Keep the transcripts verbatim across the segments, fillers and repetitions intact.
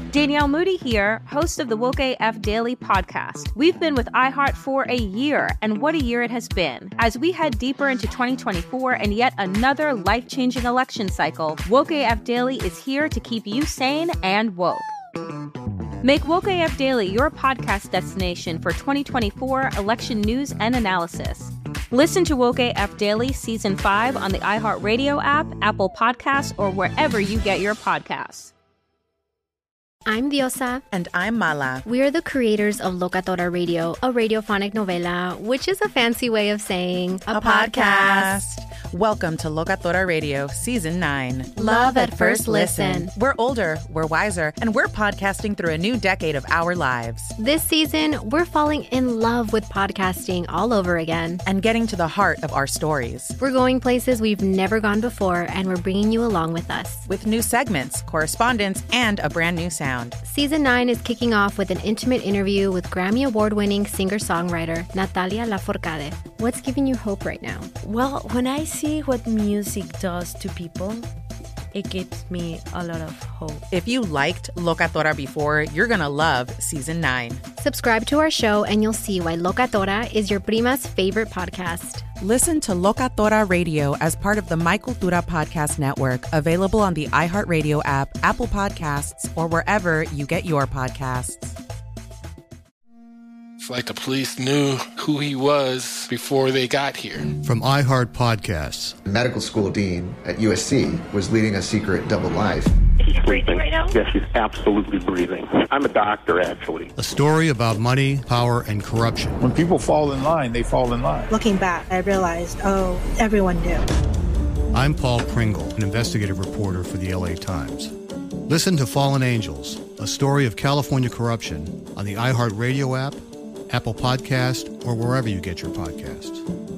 Danielle Moody here, host of the Woke A F Daily podcast. We've been with iHeart for a year, and what a year it has been. As we head deeper into twenty twenty-four and yet another life-changing election cycle, Woke A F Daily is here to keep you sane and woke. Make Woke A F Daily your podcast destination for twenty twenty-four election news and analysis. Listen to Woke A F Daily Season five on the iHeartRadio app, Apple Podcasts, or wherever you get your podcasts. I'm Diosa. And I'm Mala. We are the creators of Locatora Radio, a radiophonic novela, which is a fancy way of saying a, a podcast. podcast. Welcome to Locatora Radio Season nine. Love at first listen. We're older, we're wiser, and we're podcasting through a new decade of our lives. This season, we're falling in love with podcasting all over again. And getting to the heart of our stories. We're going places we've never gone before, and we're bringing you along with us. With new segments, correspondence, and a brand new sound. Season nine is kicking off with an intimate interview with Grammy Award-winning singer-songwriter Natalia Lafourcade. What's giving you hope right now? Well, when I see what music does to people, it gives me a lot of hope. If you liked Locatora before, you're going to love Season nine. Subscribe to our show and you'll see why Locatora is your prima's favorite podcast. Listen to Locatora Radio as part of the My Cultura Podcast Network, available on the iHeartRadio app, Apple Podcasts, or wherever you get your podcasts. It's like the police knew who he was before they got here. From iHeart Podcasts. The medical school dean at U S C was leading a secret double life. Is he breathing right now? Yes, he's absolutely breathing. I'm a doctor, actually. A story about money, power, and corruption. When people fall in line, they fall in line. Looking back, I realized, oh, everyone knew. I'm Paul Pringle, an investigative reporter for the L A Times. Listen to Fallen Angels, a story of California corruption on the iHeartRadio app, Apple Podcast, or wherever you get your podcasts.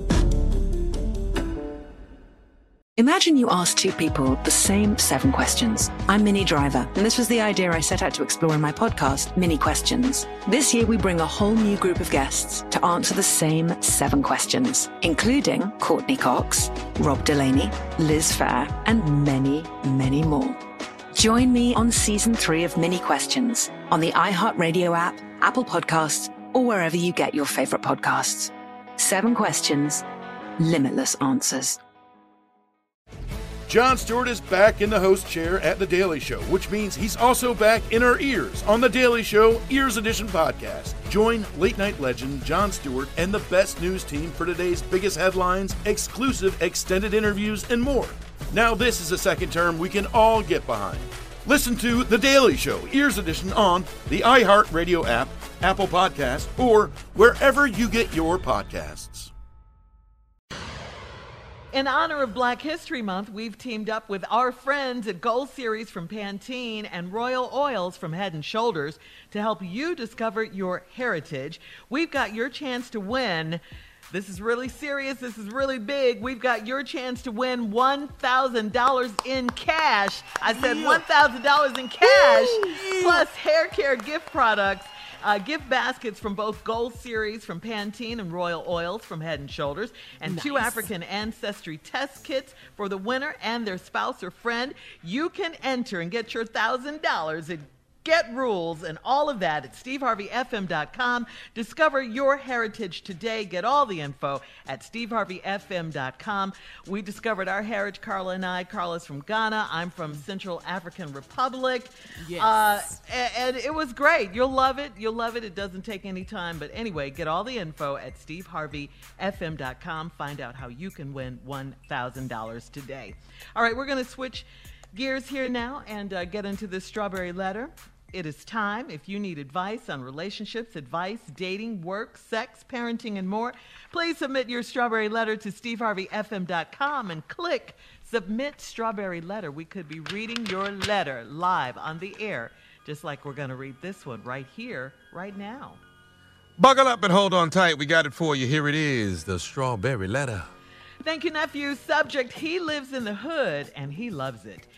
Imagine you ask two people the same seven questions. I'm Minnie Driver, and this was the idea I set out to explore in my podcast, Mini Questions. This year, we bring a whole new group of guests to answer the same seven questions, including Courtney Cox, Rob Delaney, Liz Phair, and many, many more. Join me on Season three of Mini Questions on the iHeartRadio app, Apple Podcasts, or wherever you get your favorite podcasts. Seven questions, limitless answers. Jon Stewart is back in the host chair at The Daily Show, which means he's also back in our ears on The Daily Show Ears Edition podcast. Join late-night legend Jon Stewart and the best news team for today's biggest headlines, exclusive extended interviews, and more. Now this is a second term we can all get behind. Listen to The Daily Show Ears Edition on the iHeartRadio app, Apple Podcasts, or wherever you get your podcasts. In honor of Black History Month, we've teamed up with our friends at Gold Series from Pantene and Royal Oils from Head and Shoulders to help you discover your heritage. We've got your chance to win. This is really serious. This is really big. We've got your chance to win one thousand dollars in cash. I said one thousand dollars in cash, plus hair care gift products. Uh, gift baskets from both Gold Series from Pantene and Royal Oils from Head and Shoulders, and nice. Two African ancestry test kits for the winner and their spouse or friend. You can enter and get your one thousand dollars at Get rules and all of that at steve harvey f m dot com. Discover your heritage today. Get all the info at steve harvey f m dot com. We discovered our heritage, Carla and I. Carla's from Ghana. I'm from Central African Republic. Yes. Uh, and, and it was great. You'll love it. You'll love it. It doesn't take any time. But anyway, get all the info at steve harvey f m dot com. Find out how you can win one thousand dollars today. All right, we're going to switch gears here now and uh, get into this strawberry letter. It is time. If you need advice on relationships, advice, dating, work, sex, parenting, and more, please submit your strawberry letter to steve harvey f m dot com and click Submit Strawberry Letter. We could be reading your letter live on the air, just like we're going to read this one right here, right now. Buckle up and hold on tight. We got it for you. Here it is, the strawberry letter. Thank you, nephew. Subject, he lives in the hood and he loves it.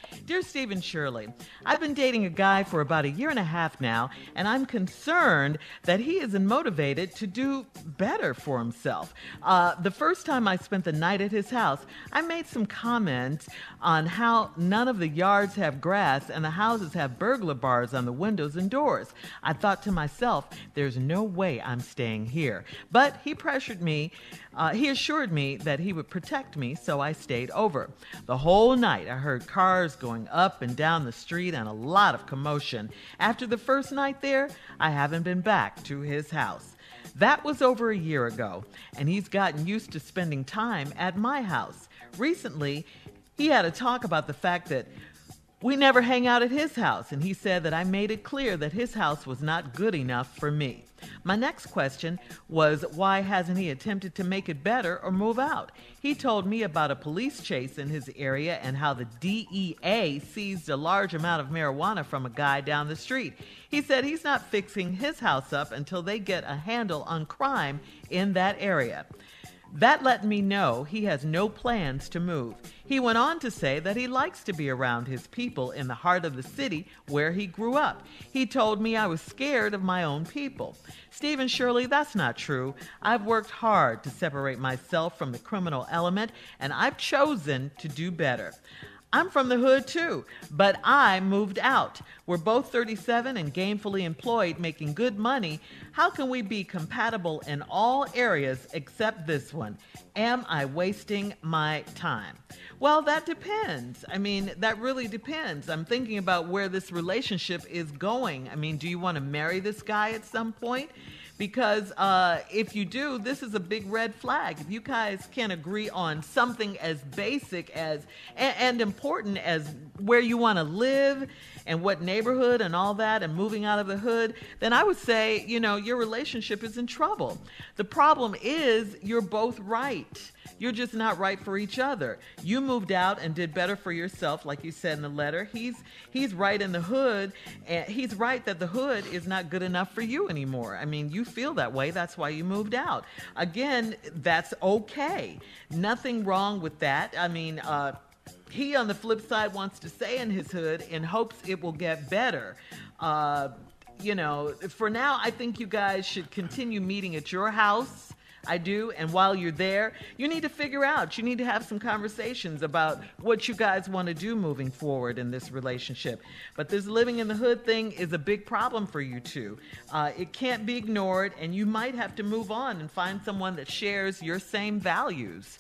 Dear Steve and Shirley, I've been dating a guy for about a year and a half now, and I'm concerned that he isn't motivated to do better for himself. Uh, the first time I spent the night at his house, I made some comments on how none of the yards have grass and the houses have burglar bars on the windows and doors. I thought to myself, there's no way I'm staying here. But he pressured me. Uh, he assured me that he would protect me, so I stayed over. The whole night, I heard cars going up and down the street and a lot of commotion. After the first night there, I haven't been back to his house. That was over a year ago, and he's gotten used to spending time at my house. Recently, he had a talk about the fact that we never hang out at his house, and he said that I made it clear that his house was not good enough for me. My next question was, why hasn't he attempted to make it better or move out? He told me about a police chase in his area and how the D E A seized a large amount of marijuana from a guy down the street. He said he's not fixing his house up until they get a handle on crime in that area. That let me know he has no plans to move. He went on to say that he likes to be around his people in the heart of the city where he grew up. He told me I was scared of my own people. Steve and Shirley, that's not true. I've worked hard to separate myself from the criminal element, and I've chosen to do better. I'm from the hood too, but I moved out. We're both thirty-seven and gainfully employed, making good money. How can we be compatible in all areas except this one? Am I wasting my time? Well, that depends. I mean, that really depends. I'm thinking about where this relationship is going. I mean, do you want to marry this guy at some point? Because uh, if you do, this is a big red flag. If you guys can't agree on something as basic as and, and important as where you want to live and what neighborhood and all that and moving out of the hood, then I would say, you know, your relationship is in trouble. The problem is you're both right. You're just not right for each other. You moved out and did better for yourself, like you said in the letter. He's he's right in the hood, and he's right that the hood is not good enough for you anymore. I mean, you feel that way. That's why you moved out. Again, that's okay. Nothing wrong with that. I mean, uh, he, on the flip side, wants to stay in his hood in hopes it will get better. Uh, you know, for now, I think you guys should continue meeting at your house. I do. And while you're there, you need to figure out, you need to have some conversations about what you guys want to do moving forward in this relationship. But this living in the hood thing is a big problem for you two. Uh, it can't be ignored, and you might have to move on and find someone that shares your same values.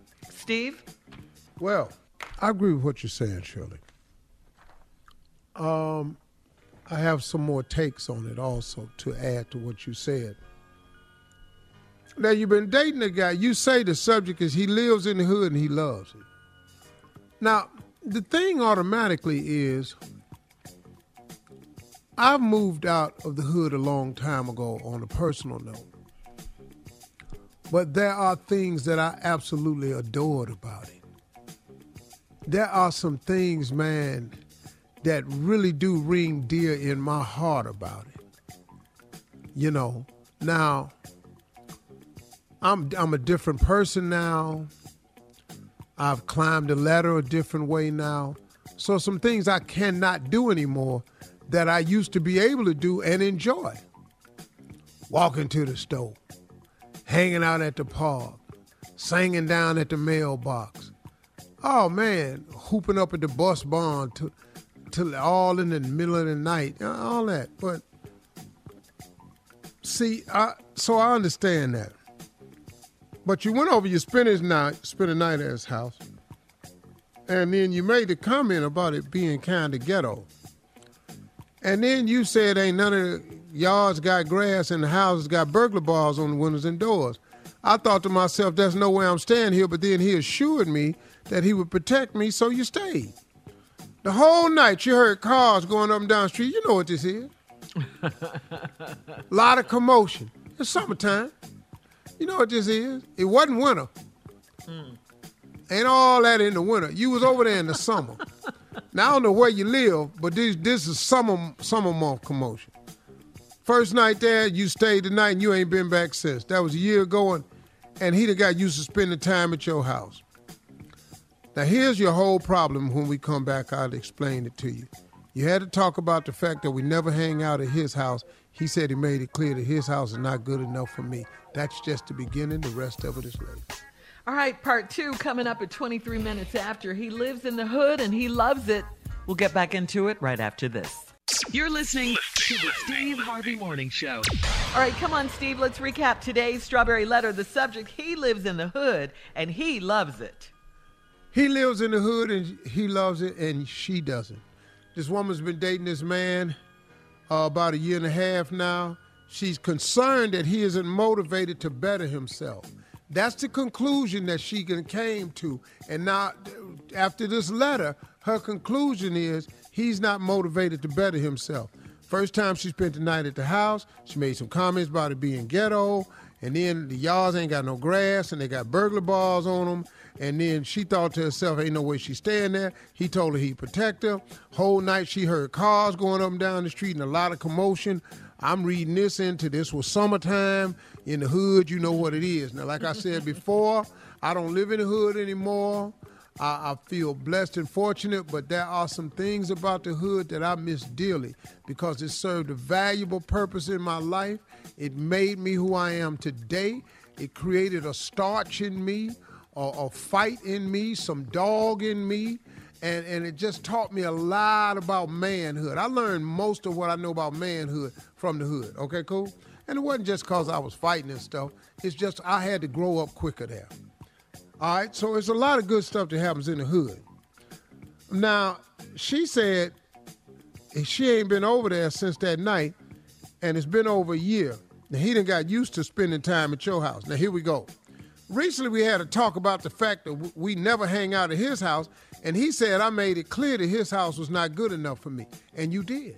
Steve? Well, I agree with what you're saying, Shirley. Um, I have some more takes on it also to add to what you said. Now, you've been dating a guy. You say the subject is he lives in the hood and he loves it. Now, the thing automatically is I've moved out of the hood a long time ago on a personal note. But there are things that I absolutely adored about it. There are some things, man, that really do ring dear in my heart about it. You know, now... I'm I'm a different person now. I've climbed the ladder a different way now. So some things I cannot do anymore that I used to be able to do and enjoy. Walking to the store, hanging out at the park, singing down at the mailbox. Oh man, hooping up at the bus barn to, to all in the middle of the night, all that. But see, I, so I understand that. But you went over, you spent his night, spent a night at his house, and then you made the comment about it being kind of ghetto. And then you said ain't none of the yards got grass and the houses got burglar bars on the windows and doors. I thought to myself, there's no way I'm staying here, but then he assured me that he would protect me, so you stayed. The whole night you heard cars going up and down the street. You know what this is. A lot of commotion. It's summertime. You know what this is? It wasn't winter. Mm. Ain't all that in the winter. You was over there in the summer. Now, I don't know where you live, but this this is summer summer month commotion. First night there, you stayed the night and you ain't been back since. That was a year ago, and, and he done got used to spending time at your house. Now, here's your whole problem. When we come back, I'll explain it to you. You had to talk about the fact that we never hang out at his house. He said he made it clear that his house is not good enough for me. That's just the beginning. The rest of it is later. All right, part two coming up at twenty-three minutes after. He lives in the hood and he loves it. We'll get back into it right after this. You're listening to the Steve Harvey Morning Show. All right, come on, Steve. Let's recap today's Strawberry Letter. The subject, he lives in the hood and he loves it. He lives in the hood and he loves it and she doesn't. This woman's been dating this man uh, about a year and a half now. She's concerned that he isn't motivated to better himself. That's the conclusion that she came to. And now, after this letter, her conclusion is he's not motivated to better himself. First time she spent the night at the house, she made some comments about it being ghetto, and then the yards ain't got no grass, and they got burglar bars on them, and then she thought to herself, ain't no way she's staying there. He told her he'd protect her. Whole night she heard cars going up and down the street and a lot of commotion. I'm reading this into this was summertime in the hood. You know what it is. Now, like I said before, I don't live in the hood anymore. I, I feel blessed and fortunate, but there are some things about the hood that I miss dearly because it served a valuable purpose in my life. It made me who I am today. It created a starch in me, a, a fight in me, some dog in me. And, and it just taught me a lot about manhood. I learned most of what I know about manhood from the hood. Okay, cool? And it wasn't just because I was fighting and stuff. It's just I had to grow up quicker there. All right, so it's a lot of good stuff that happens in the hood. Now, she said she ain't been over there since that night, and it's been over a year. Now, he done got used to spending time at your house. Now, here we go. Recently, we had a talk about the fact that we never hang out at his house, and he said I made it clear that his house was not good enough for me. And you did.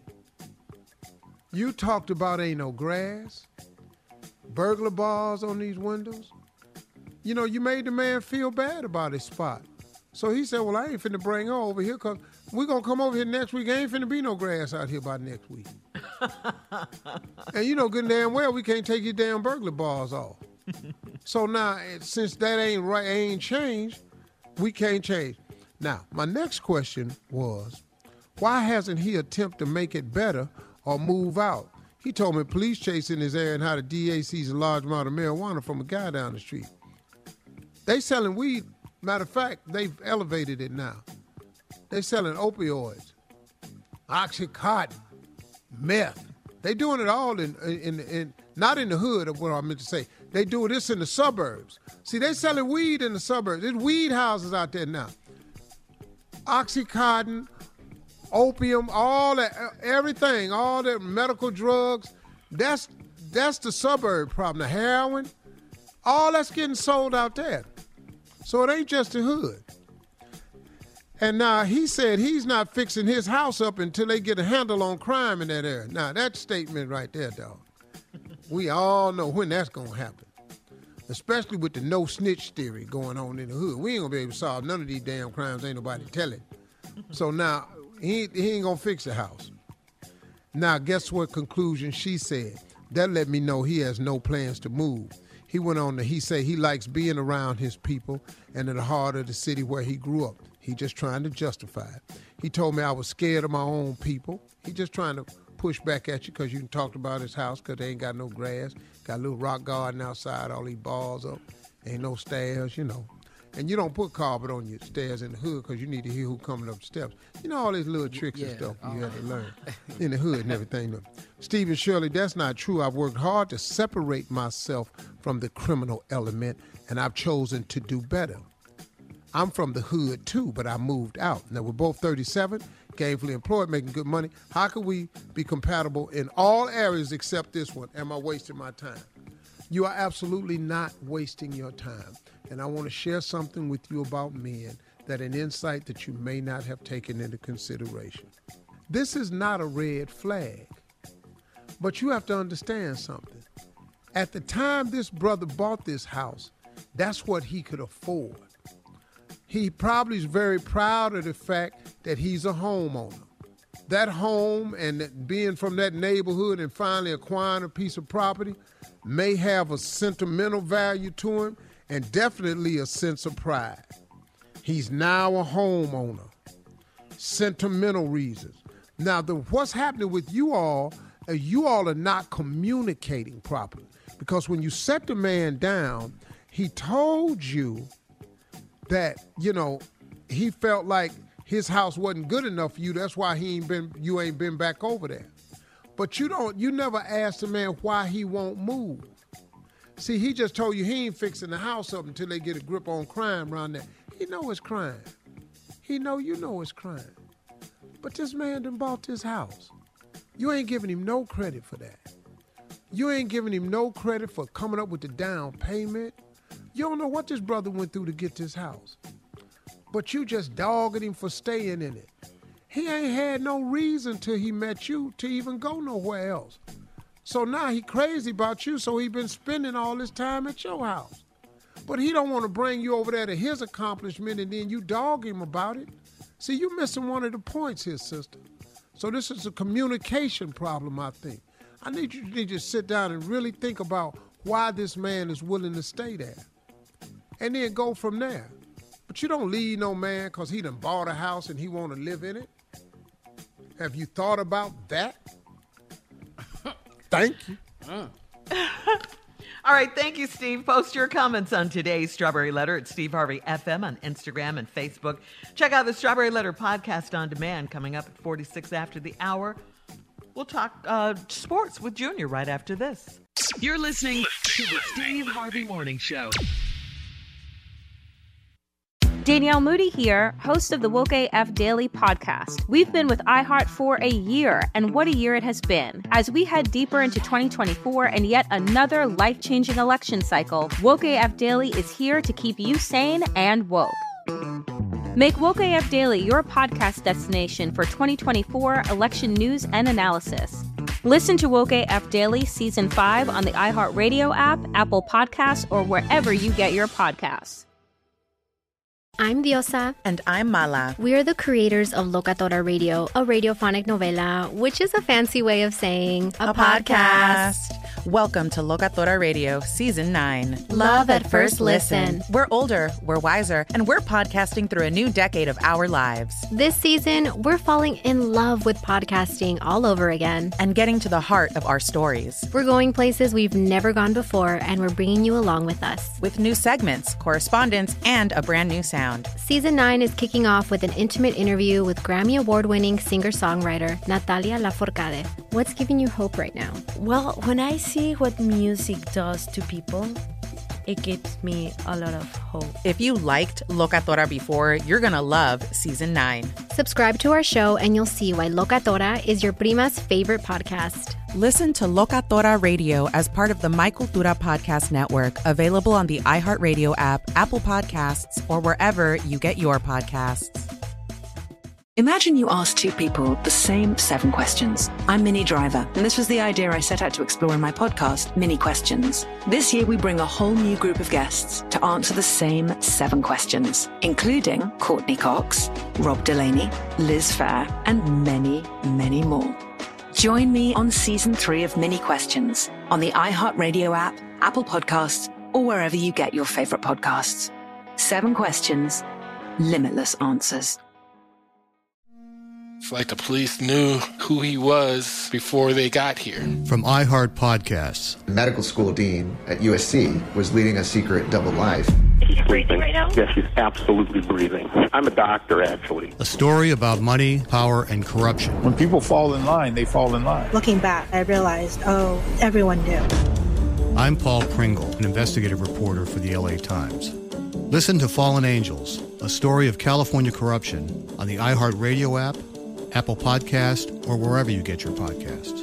You talked about ain't no grass, burglar bars on these windows. You know, you made the man feel bad about his spot. So he said, well, I ain't finna bring her over here because we're going to come over here next week. Ain't finna be no grass out here by next week. And you know good and damn well we can't take your damn burglar bars off. So now, since that ain't right, ain't changed, we can't change. Now, my next question was, why hasn't he attempted to make it better or move out? He told me police chasing his area and how the D A sees a large amount of marijuana from a guy down the street. They selling weed. Matter of fact, they've elevated it now. They selling opioids, Oxycontin, meth. They doing it all in, in, in, not in the hood of what I meant to say. They do this in the suburbs. See, they selling weed in the suburbs. There's weed houses out there now. Oxycontin, opium, all that, everything, all that medical drugs. That's that's the suburb problem. The heroin, all that's getting sold out there. So it ain't just the hood. And now he said he's not fixing his house up until they get a handle on crime in that area. Now that statement right there, dog, we all know when that's going to happen. Especially with the no snitch theory going on in the hood. We ain't going to be able to solve none of these damn crimes. Ain't nobody telling. So now he, he ain't going to fix the house. Now guess what conclusion she said? That let me know he has no plans to move. He went on to, he said he likes being around his people and in the heart of the city where he grew up. He just trying to justify it. He told me I was scared of my own people. He just trying to push back at you because you talked about his house because they ain't got no grass, got a little rock garden outside, all these balls up, ain't no stairs, you know. And you don't put carpet on your stairs in the hood because you need to hear who coming up the steps. You know all these little tricks yeah, and stuff you have to learn in the hood and everything. Stephen Shirley, that's not true. I've worked hard to separate myself from the criminal element, and I've chosen to do better. I'm from the hood too, but I moved out. Now we're both thirty-seven, gainfully employed, making good money. How can we be compatible in all areas except this one? Am I wasting my time? You are absolutely not wasting your time. And I want to share something with you about men, that an insight that you may not have taken into consideration. This is not a red flag, but you have to understand something. At the time this brother bought this house, that's what he could afford. He probably is very proud of the fact that he's a homeowner. That home and being from that neighborhood and finally acquiring a piece of property may have a sentimental value to him and definitely a sense of pride. He's now a homeowner. Sentimental reasons. Now, the, what's happening with you all, uh, you all are not communicating properly. Because when you set the man down, he told you that, you know, he felt like his house wasn't good enough for you. That's why he ain't been, you ain't been back over there. But you don't, you never asked the man why he won't move. See, he just told you he ain't fixing the house up until they get a grip on crime around there. He know it's crime. He know you know it's crime. But this man done bought this house. You ain't giving him no credit for that. You ain't giving him no credit for coming up with the down payment. You don't know what this brother went through to get this house. But you just dogged him for staying in it. He ain't had no reason till he met you to even go nowhere else. So now he crazy about you, so he been spending all this time at your house. But he don't want to bring you over there to his accomplishment and then you dog him about it. See, you missing one of the points here, sister. So this is a communication problem, I think. I need you to just sit down and really think about why this man is willing to stay there. And then go from there. But you don't leave no man because he done bought a house and he want to live in it. Have you thought about that? Thank you. Uh. All right, thank you, Steve. Post your comments on today's Strawberry Letter at Steve Harvey F M on Instagram and Facebook. Check out the Strawberry Letter podcast on demand coming up at forty-six after the hour. We'll talk uh, sports with Junior right after this. You're listening to the Steve Harvey Morning Show. Danielle Moody here, host of the Woke A F Daily podcast. We've been with iHeart for a year, and what a year it has been. As we head deeper into twenty twenty-four and yet another life-changing election cycle, Woke A F Daily is here to keep you sane and woke. Make Woke A F Daily your podcast destination for twenty twenty-four election news and analysis. Listen to Woke A F Daily Season five on the iHeartRadio app, Apple Podcasts, or wherever you get your podcasts. I'm Diosa. And I'm Mala. We are the creators of Locatora Radio, a radiophonic novela, which is a fancy way of saying a, a podcast. podcast. Welcome to Locatora Radio Season nine. Love at first listen. We're older, we're wiser, and we're podcasting through a new decade of our lives. This season, we're falling in love with podcasting all over again. And getting to the heart of our stories. We're going places we've never gone before, and we're bringing you along with us. With new segments, correspondence, and a brand new sound. Season nine is kicking off with an intimate interview with Grammy Award-winning singer-songwriter Natalia Lafourcade. What's giving you hope right now? Well, when I see what music does to people, it gives me a lot of hope. If you liked Locatora before, you're going to love Season nine. Subscribe to our show and you'll see why Locatora is your prima's favorite podcast. Listen to Locatora Radio as part of the My Cultura Podcast Network, available on the iHeartRadio app, Apple Podcasts, or wherever you get your podcasts. Imagine you ask two people the same seven questions. I'm Minnie Driver, and this was the idea I set out to explore in my podcast, Mini Questions. This year, we bring a whole new group of guests to answer the same seven questions, including Courtney Cox, Rob Delaney, Liz Phair, and many, many more. Join me on Season three of Mini Questions on the iHeartRadio app, Apple Podcasts, or wherever you get your favorite podcasts. Seven questions, limitless answers. It's like the police knew who he was before they got here. From iHeart Podcasts. The medical school dean at U S C was leading a secret double life. She's breathing right now? Yes, she's absolutely breathing. I'm a doctor, actually. A story about money, power, and corruption. When people fall in line, they fall in line. Looking back, I realized, oh, everyone knew. I'm Paul Pringle, an investigative reporter for the L A Times. Listen to Fallen Angels, a story of California corruption on the iHeartRadio app, Apple Podcast, or wherever you get your podcasts.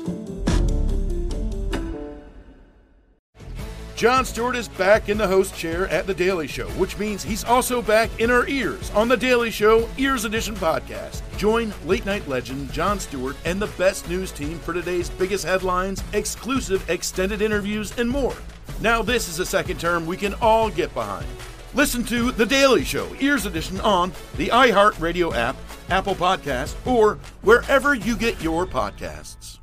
Jon Stewart is back in the host chair at The Daily Show, which means he's also back in our ears on The Daily Show Ears Edition podcast. Join late-night legend Jon Stewart and the best news team for today's biggest headlines, exclusive extended interviews, and more. Now this is a second term we can all get behind. Listen to The Daily Show Ears Edition on the iHeartRadio app, Apple Podcasts, or wherever you get your podcasts.